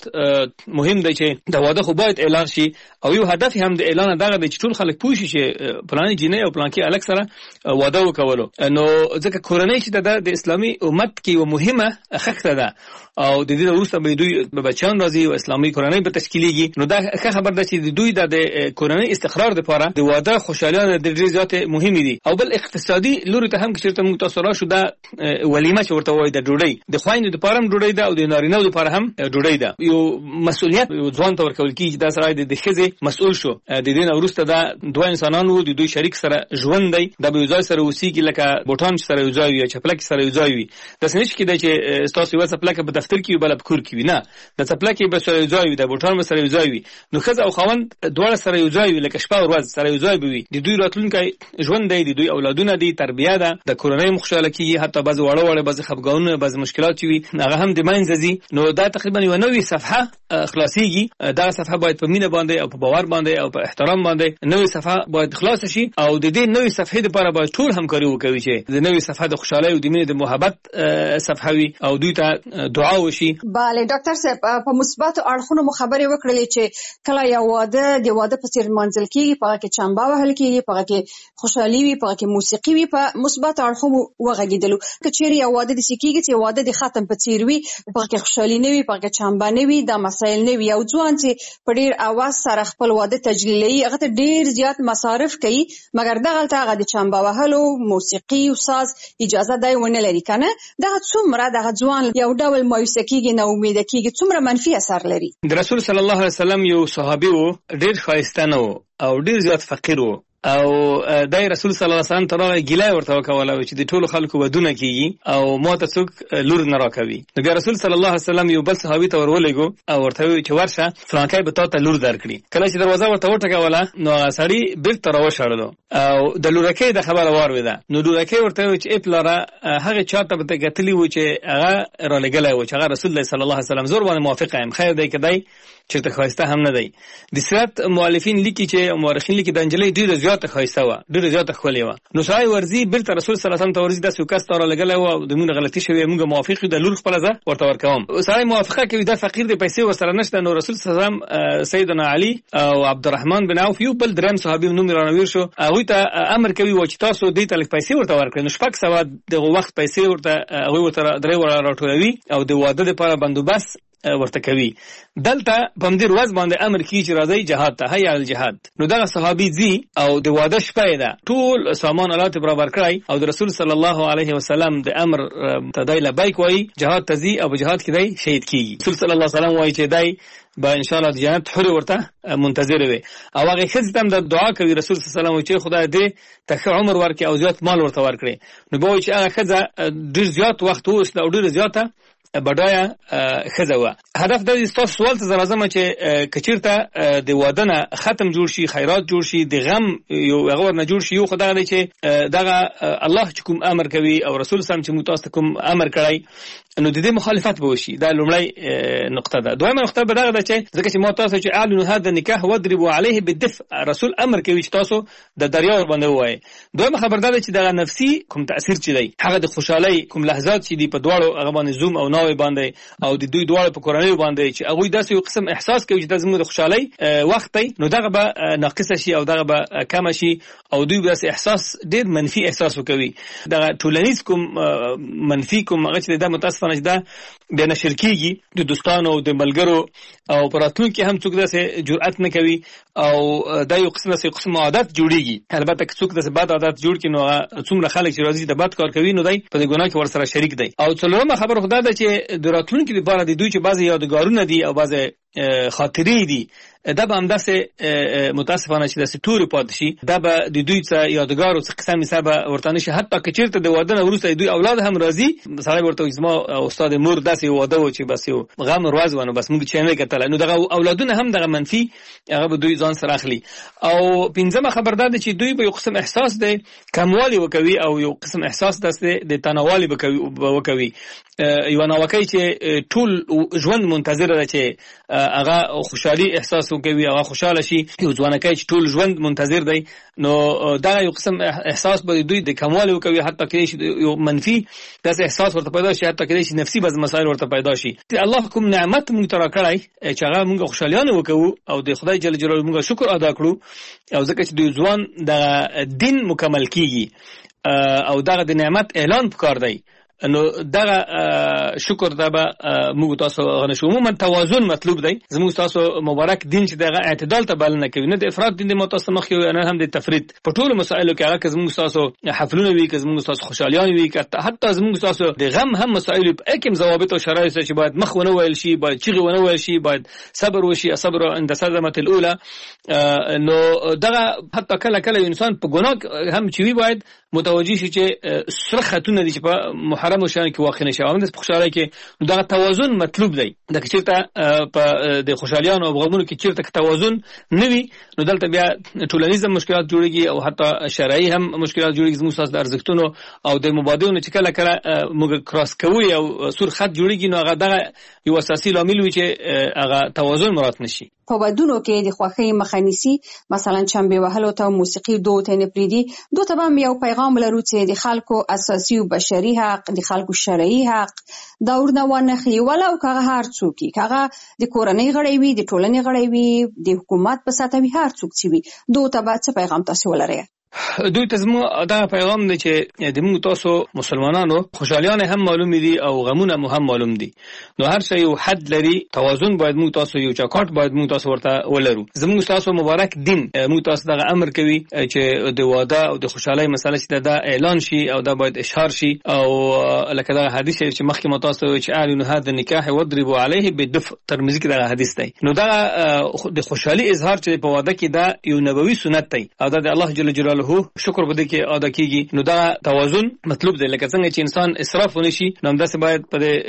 مهم دی چې د واده خو باید اعلان شي او یو هدف هم د اعلان دغه د ټول خلک پوه شي چې پلان جنې او پلان کې الګ سره واده وکولو نو ځکه کورنۍ چې د اسلامي امت کې یو مهمه خښته ده او د دې وروسته به دوی بچیان راځي او اسلامي کورنۍ به تشکیلېږي نو دا ښه خبر ده چې دوی د کورنۍ استقرار لپاره د واده خوشالیانه د ډیر زیات مهم دي او بل اقتصادي لوري ته هم چې موږ تاسو راشو دا ولیمه چې ورته وایي د ډوډۍ د خويندو لپاره هم ډوډۍ ده او د نارینه‌و لپاره هم ډوډۍ ده یو مسؤلیت ځوان ته ورکول کیږي دا سره د ښځې مسؤل شو د دې نه وروسته دا دوه انسانانو د دوی شریک سره ژوند دی د به ځای سره وسیږي لکه بوټان سره یو ځای وي چپلک سره یو ځای وي د سنش کې د چې تاسو یو چپلک په دفتر کې بل په کور کې وي نه د چپلک به سره یو ځای وي د بوټان سره یو ځای وي نو ښځه او خاوند دواړه سره یو ځای وي لکه شپه او ورځ سره یو ځای وي د دوی راتلونکي ژوند دی د دوی اولادونه دي تربیه ده د کورنۍ مخشاله کیږي حتی بعض وړه بعض خفګانونه بعض مشکلات وي هغه هم د منځي نو دا تقریبا یو نوې صفحه خلاصيږي دا صفحه باید په مینه باندې او په باور باندې او په احترام باندې نوې صفحه باید خلاص شي او د دې نوې صفحې لپاره باید ټول همکاري وکړي چې د نوې صفحه د خوشحالي او د مینې د محبت صفحه وي او دوی ته دعا وشي bale ډاکټر صاحب په مثبت اړخونو مخابره وکړلې چې کله یو واده د واده په څیر منځل کېږي په کې چمبا وهل کېږي په کې خوشحالي وي په کې موسیقي وي په مثبت اړخونو وغږیدلو کچېری یو واده د سکیږي چې واده د ختم په څیر وي په کې خوشحالي نه وي په کې چمبا نه وي دا مسایل نه وي او ځوان چې په ډیر اواز سره خپل واده تجلیلي هغه ته ډیر زیات مصارف کوي مګر دغه هغه د چمبا وهلو موسیقي او ساز اجازه دی ونه لري کنه دا څومره دغه ځوان یو ډول مایوسه کیږي نه امید کیږي څومره منفي اثر لري د رسول صلی الله علیه وسلم یو صحابي وو ډیر ښایسته نه او ډیر زیات فقیر وو او دای رسول صلی الله علیه وسلم ترغه ګیله ورته وکوله چې د ټولو خلکو ودونه کیږي او ماته څوک لور نه راکوي نو بیا رسول صلی الله علیه وسلم یو بل صحابي ته ورولېګو او ورته وی چې ورشه فلانکای به تاسو لور درکړي کله چې دروازه ورته وټکوله نو سړی بیرته راوښړلو او د لورکې د خبره وارویده نو لورکې ورته وی چې اپلاره هغه چاته به کتلی و چې هغه را لګلای و چې هغه رسول الله صلی الله علیه وسلم زور باندې موافق یم خیر دی کدی چې ته خواسته هم نه دی د سیرت مؤلفین لیکي چې مورخین لیکي د انجلۍ ډیره زیاته خواسته و ډیره زیاته خولې و نو شای ورزي بیرته رسول صلی الله علیه وسلم ته ورزي د سوکاس تر لګلای و د مونږ غلطي شوی مونږ موافق د لور خپل ځه ورته ورکوم سړی موافقه کوي د فقیر د پیسې ورسره نشته نو رسول صلی الله علیه وسلم سیدنا علی او عبدالرحمن بن عوف یو بل دریم صحابي نوم رانویر شو هغه ته امر کوي و چې تاسو دې تل پیسې ورته ورکړئ نو شپږ سوه دغه وخت پیسې ورته هغه ورته درې راټولوي او د واده لپاره بندوبست ورته کوي دلته په دې ورځ باندې امر کیږي چې راځي جهاد ته هيا الجهاد نو دا صحابي زی او د واده شپه ده ټول سامان آلات برابر کړای او د رسول صلی الله علیه وسلم د امر تدای لبیک وای جهاد تزي او جهاد کړي شهید کیږي رسول صلی الله علیه وسلم وای چې دای با ان شاء الله د جنت حر ورته منتظر وي او هغه خدای د دعا کوي رسول صلی الله علیه وسلم چې خدای دې ته عمر ورکړي او زیات مال ورته ورکړي نو به چې هغه خدای ډیر زیات وخت وست او ډیر زیاته بډایا خزوه هدف د تاسو سوال ته راځم چې کچیرته د وادنه ختم جوړ شي خیرات جوړ شي د غم یو هغه نه جوړ شي یو خدای دی چې دغه الله چې کوم امر کوي او رسول سم چې متاسف کوم امر کړی نو د دې مخالفت به وشي دا لومړی نقطه ده دویمه نقطه به دغه ده چې ځکه چې ما تاسو چې اعلن هذا النکاح واضربوا عليه بالدفء رسول امر کوي چې تاسو د دریاو باندې وایي دویمه خبر ده چې دغه نفسي کوم تاثیر چي دی هغه د خوشحالي کوم لحظات چې دی په دواړو هغه باندې زوم او ناوي باندې او د دوی دواړو په کورنۍ باندې چې هغه داسې یو قسم احساس کوي چې د زموږ د خوشحالي وخت دی نو دغه به ناقص شي او دغه به کم شي او دوی به احساس ډیر منفي احساس وکوي دغه ټولنیز کوم منفي کوم هغه چې د متاسفانه دا د نشر کیږي د دوستانو او د ملګرو او پراتون کې هم څوک داسې جرأت نه کوي او دا یو قسم عادت جوړیږي البته که څوک داسې بد عادت جوړ کړي نو څومره خلک چې راځي د بد کار کوي نو دای په دې ګناه کې ورسره شریک دی او څلورمه خبره خدای ده چې د راتلونکي لپاره د دوی چې بعضی یادګارونه دي او بعضی خاطرې دي دا به همداسې متاسفانه چې داسې تورې پاتې شي دا به د دوی څه یادګارو څه قسم حساب ورته نه شي حتی که چېرته د واده نه وروسته دوی اولاد هم راځي سړی ورته وایي زما استاد مور داسې واده و چې بس یو غم ورځ و نو بس موږ چې نه کتل نو دغه اولادونه هم دغه منفي هغه به دوی ځان سره اخلي او پنځمه خبر ده چې دوی به یو قسم احساس دی کموالی وکوي او یو قسم احساس داسې د تناوالي وکوي یو ناوکۍ چې ټول ژوند منتظر ده چې هغه خوشحالي احساس تاسو کوي او خوشاله شي یو ځوانکای چې ټول ژوند منتظر دی نو دا یو قسم احساس به دوی د کمال وکوي حتی کې یو منفي داسې احساس ورته پیدا شي حتی کې نفسي بز مسائل ورته پیدا شي الله کوم نعمت مونږ ترا کړای چې هغه مونږ خوشالیانه وکړو او د خدای جل جلاله مونږ شکر ادا کړو او ځکه چې د ځوان د دین مکمل کیږي او دغه د نعمت اعلان پکار دی نو دغه شکر دا به موږ تاسو غنښو عموما توازن مطلوب دی زموږ تاسو مبارک دین چې دغه اعتدال ته بلنه کوي نه د افراط دین د متاسمخ یو نه هم د تفرید په ټولو مسایلو کې هغه زموږ تاسو حفلونه وی که زموږ تاسو خوشالیان وی که حتی زموږ تاسو د غم هم مسایل په اکم ضوابط او شرایط چې باید مخ ونه ویل شي باید چیغه ونه ویل شي باید صبر وشي صبر عند صدمه الاولى نو دغه حتی کله کله انسان په ګناه هم چوي باید متوجي شي چې سره خاتون دي چې په محرم شان کې واقع نشي او د خوشاله کې دغه توازن مطلوب دی د چیرته په د خوشالیانو او غمونو کې چیرته توازن نوي نو دلته بیا ټولنیز مشکلات جوړيږي او حتی شرعي هم مشکلات جوړيږي زموږ ساس د ارزښتونو او د مبادلونو چې کله کله موږ کراس کوي او سور خط جوړيږي نو هغه دغه یو اساسي لامل وي چې هغه توازن مراد نشي په ودونو کې د خوښۍ مخنیسي مثلا چمبه وهلو ته موسیقي دوت نه پریدي دوته هم یو پیغام لرو چې د خلکو اساسي او بشري حق د خلکو شرعي حق دا ورنونه خي ولا او هغه هر څوک هغه د کورنۍ غړي وي د ټولنې غړي وي د حکومت په ساته وي هر څوک چې وي دوته به څه پیغام تاسو ولرئ دوی ته زمو دا پیغام دی چې د موږ تاسو مسلمانانو خوشالیان هم معلوم دي او غمونه هم معلوم دي نو هر شی یو حد لري توازن باید موږ تاسو یو چاکاټ باید موږ تاسو ورته ولرو زموږ تاسو مبارک دین موږ تاسو دغه امر کوي چې د واده او د خوشحالي مسله چې دا اعلان شي او دا باید اشهار شي او لکه دا حدیث چې مخکې متاسو چې اعلن هذا النکاح واضربوا عليه بالدف ترمذی کې دا حدیث دی نو دا د خوشحالي اظهار چې په واده کې دا یو نبوي سنت دی او دا د الله جل جلاله شکر بده کې ادا کیږي نو دا توازن مطلوب دی لکه څنګه چې انسان اسراف ونشي نو همداسې باید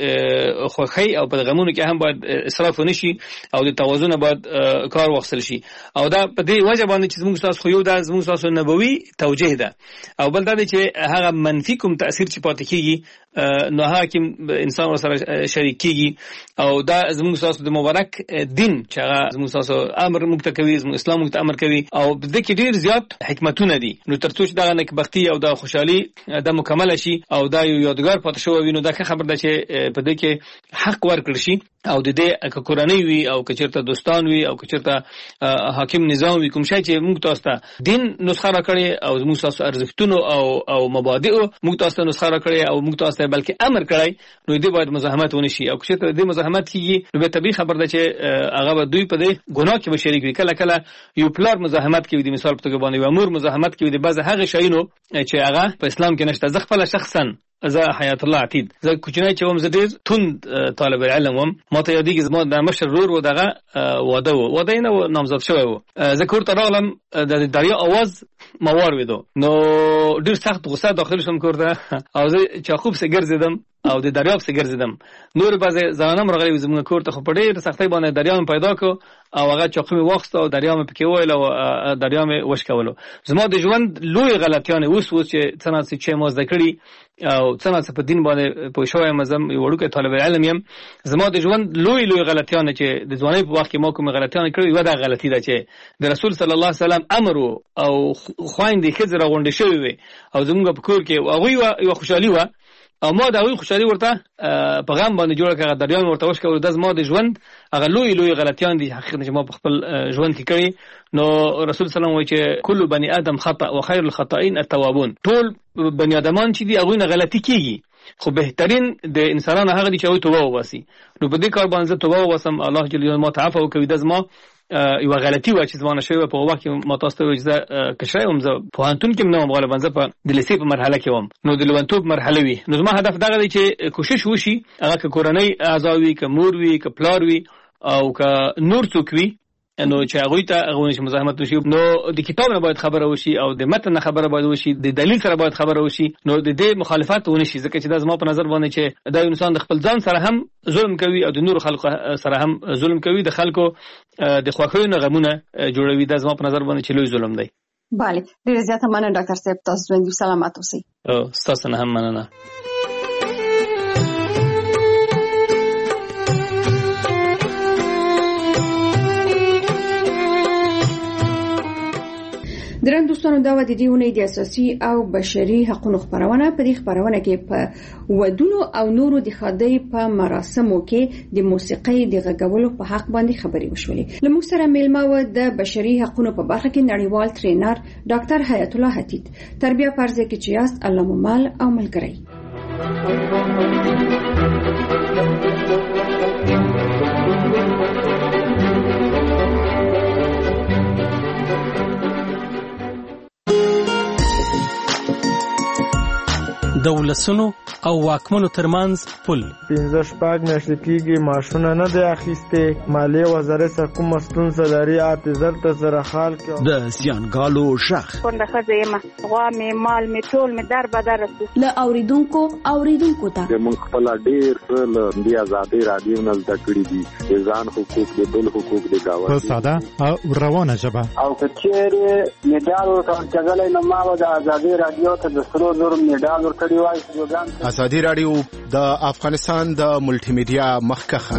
په خوښۍ او په غمونو کې هم باید اسراف ونشي او د توازن باید کار واخیستل شي او دا په دې وجه باندې چې زموږ تاسو خو یو دا زموږ تاسو نبوي توجیه ده او بل دا چې هغه منفي کوم تاثیر چې پاتې کیږي نو حاکم انسان سره شریک کیږي او دا زموږ تاسو د مبارک دین چې هغه زموږ تاسو امر موږ ته کوي زموږ اسلام موږ ته امر کوي او د دې کې ډیر زیات حکمتونه دي نو ترڅو چې دا نیکبختي او دا خوشحالي د مکمل شي او دا یو یادګار پاتې شو وینو دا خبر ده چې په دې کې حق ورکړ شي او د دې کورنۍ وي او کچرته دوستان وي او کچرته حاکم نظام وي کوم شي چې موږ تاسو ته دین نسخه راکړي او موږ تاسو ارزښتونو او مبادئ موږ تاسو نسخه راکړي او موږ تاسو بلکې امر کړی نو دې باید مزاحمت ونشي او کچرته دې مزاحمت کیږي نو به طبيعي خبر ده چې هغه دوی په دې ګناه کې بشریک وي کله کله یو پلار مزاحمت کوي د مثال په توګه باندې امور مزاحمت کوي د بعض هغه شایونو چې هغه په اسلام کې نشته ځ خپل شخصا زه حیات الله عتید زه کوچنی چې وم زه ډیر توند طالب علم وم ما ته یادېږي زما د مشر ورور و دغه واده نه نامزد شوی و زه کور ته راغلم د دریا اواز ما واورېدو نو ډیر سخت غوسه داخل شوم کور ته او زه چاخوب سره ګرځیدم او د دریاب سره ګرځیدم نور بعضې ځوانان راغلي زموږ کور ته خو په ډېر سختۍ باندې دریاب پیدا کو او هغه چاقو مې واخیسته او دریاب مې پکې وویل او دریاب مې وشکولو زما د ژوند لوی غلطیانې اوس چې څه ناڅه چې ما زده کړي او څه ناڅه په دین باندې پوه شوی یم زه یو وړوکی طالب علم یم زما د ژوند لوی غلطیانې چې د ځوانۍ په وخت کې ما کومې غلطیانې کړې یوه دا غلطي ده چې د رسول صلی الله علیه وسلم امر او خویندې ښځې راغونډې شوې وې او زموږ په کور کې هغوی یوه خوشحالي وه او ما دا وی خوشالي ورته په غم باندې جوړه کړه دریان ورته وشکول د زما د ژوند هغه لوی غلطیان دي حقیقت چې ما په خپل ژوند کې کړی نو رسول صلی الله علیه وسلم وایي چې کل بني ادم خطا وخير الخطائين التوابون ټول بني ادمان چې دي هغه نه غلطي کیږي خو بهترین د انسانانو هغه دي چې توبه وباسي نو په دې کار باندې توبه وباسم الله جل جلاله ما تعفو کوي د زما یو غلطي و چې زمانه شوی په وخت کې ما تاسو ته وځه کښای هم زه په انتون کې نو غالبا زه په د لیسې په مرحله کې وم نو د لونتوب مرحله وی نو زما هدف دا دی چې کوشش وشي هغه کورنۍ اعضاء وي ک مور وي ک پلار وي او ک نور څوک وي نو چې هغه ته هغه نشي مزاحمت وشي نو د کتاب نه باید خبره وشي او د متن خبره باید وشي د دلیل سره باید خبره وشي نو د دې مخالفت ونشي ځکه چې دا زما په نظر باندې چې دا انسان د خپل ځان سره هم ظلم کوي او د نور خلکو سره هم ظلم کوي د خلکو د خوښیو نه غمونه جوړوي دا زما په نظر باندې چې لوی ظلم دی bale ډیر زیاته مننه ډاکټر صاحب تاسو ژوندۍ سلامات اوسئ او تاسو نه هم مننه درنو دوستانو دا و د دې ونې د اساسي او بشري حقوقو خبرونه په دې خبرونه کې په ودونو او نورو د خدای په مراسمو کې د موسیقۍ د غږولو په حق باندې خبرې وشولې. لموږ سره میلمه و د بشري حقوقو په برخه کې نړیوال ټرینر ډاکټر حیات الله حتیت. تربیه پرځه کې چې یاست الله مو مال او ملګری. د ولسونو او واکمنو ترمنځ پل 15 میاشتې کېږي ماشونه نه دی اخیستې. مالیې وزارت سره کومه ستونزه لري حافظر ته سره حال کې د زیانګالو شخ کونډه ښځه یم غوا مې مال مې ټول مې در بدر له اوریدونکو ته موږ خپل ډېر څه له دې ازادي رادیو نه زده کړي دي د ځان حقوق د بل حقوق د گاوه په ساده او روانه ژبه او کچېره میډال ورکړل نو ما د ازادي رادیو ته د سرو زر میډال ورکړی وای. ازادي رادیو د افغانستان د ملټي میډیا مخکخه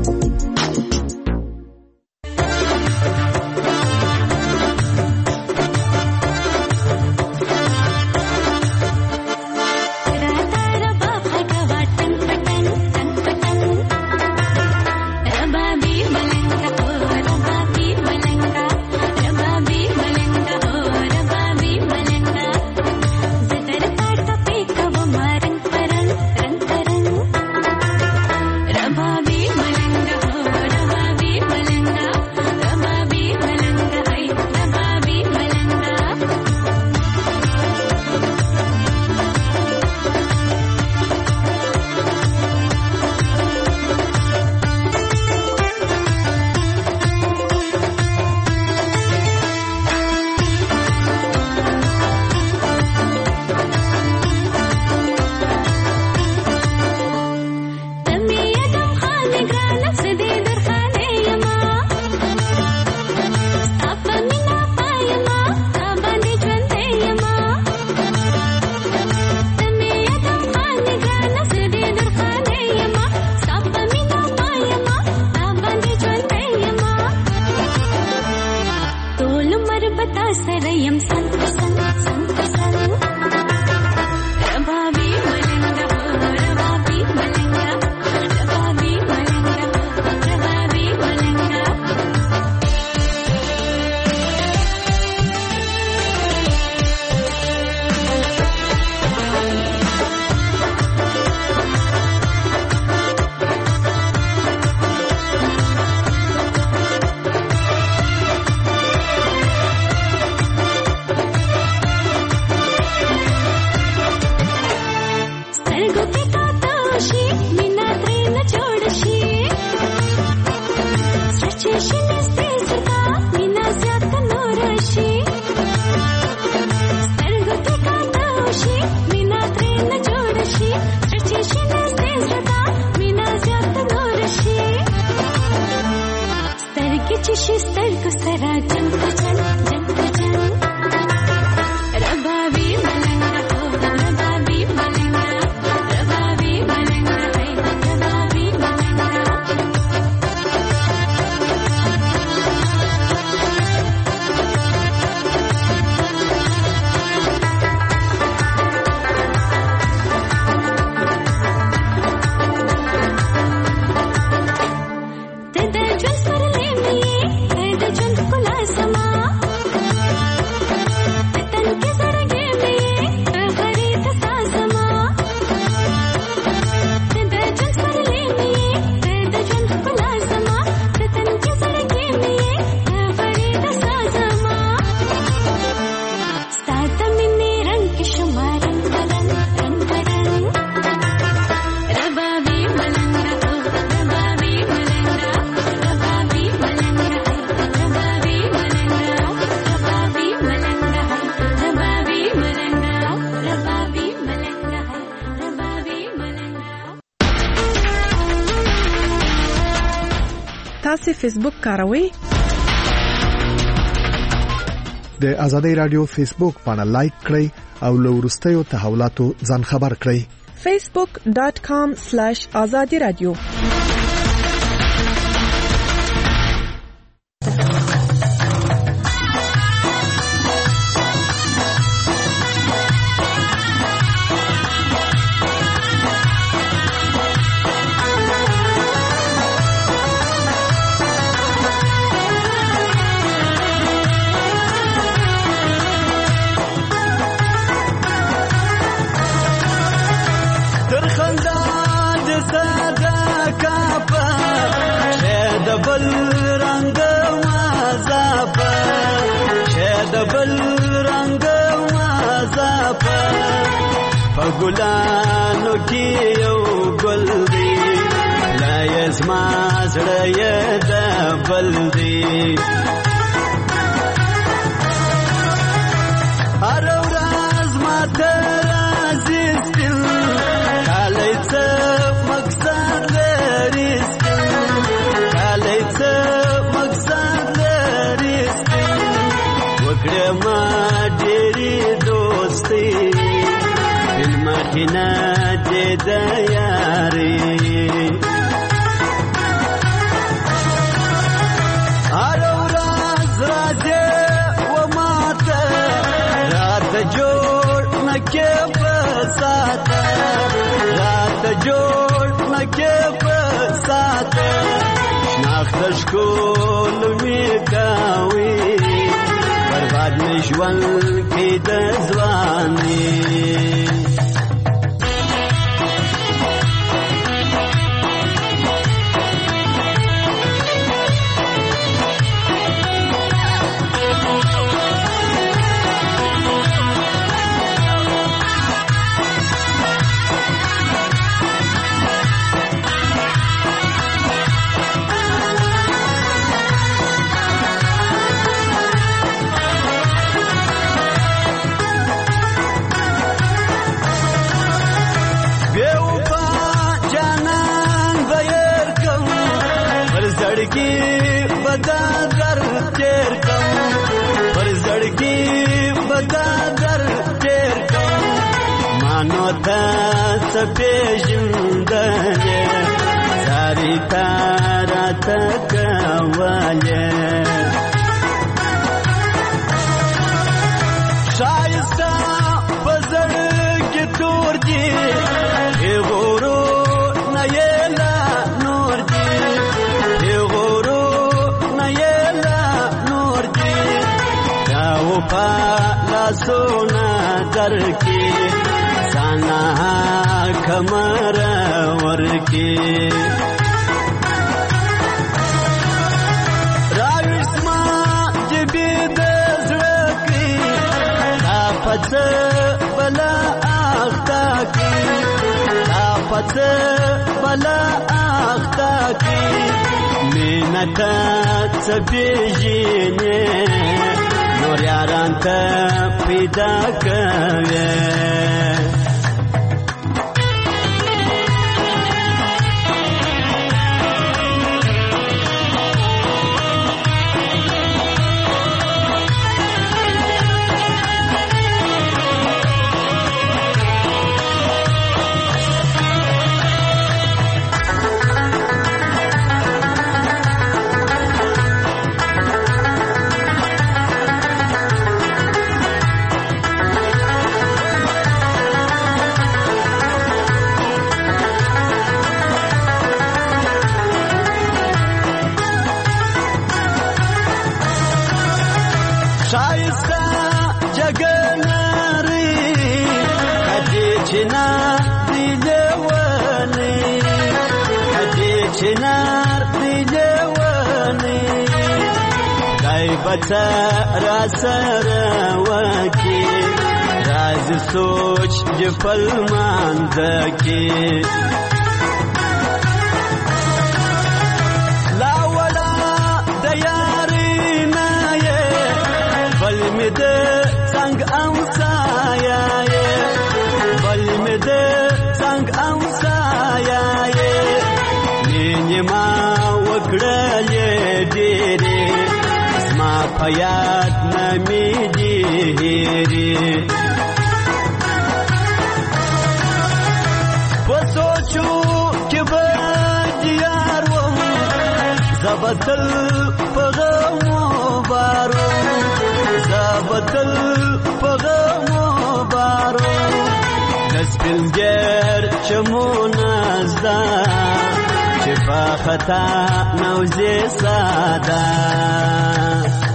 تاسو فیسبوک کاروئ؟ د ازادي رادیو فیسبوک باندې لایک کړئ او له وروستیو تحولاتو ځان خبر کړئ. facebook.com/azadiradio په ګلانو کې یو ګل دی لا یزما زړه یې د بل دی هر ورځ ماته راځي سپین کالی څه مقصد لري سپین کالی څه مقصد لري سپین وکړه ما ډېرې دوستي بالمخینه دې د یاري هر ورځ راځې و ماته راته جوړ نکې په ساته راته جوړ نکې په ساته شناخته ښکل مې کوي برباد مې ژوند کې د ځواني پیژندلې ساری تارا تکوالې شایسته پزړ کې تور دي غورو نه یلا نور دي غورو نه یلا نور دي دا و په لاسونه درکې سانا کمر ورکی راویسما جبی د زړکی دا پڅ بلا اختا کی دا پڅ بلا اختا کی مینتا څپېژنې نور یاران ته پیدا کوي بچا را سره وکی راز سوچ جپل ماندکی لا ولا دیاری نایه بل می ده څنګ امسایا بل می ده څنګ امسایا نیما وکړلې ډېرې حیات نمی دیری پسوچو که بدیار وم زبطل پغمو بارو زبطل پغمو بارو نسپلگر چمو نزدا چفا خطا نوزی سادا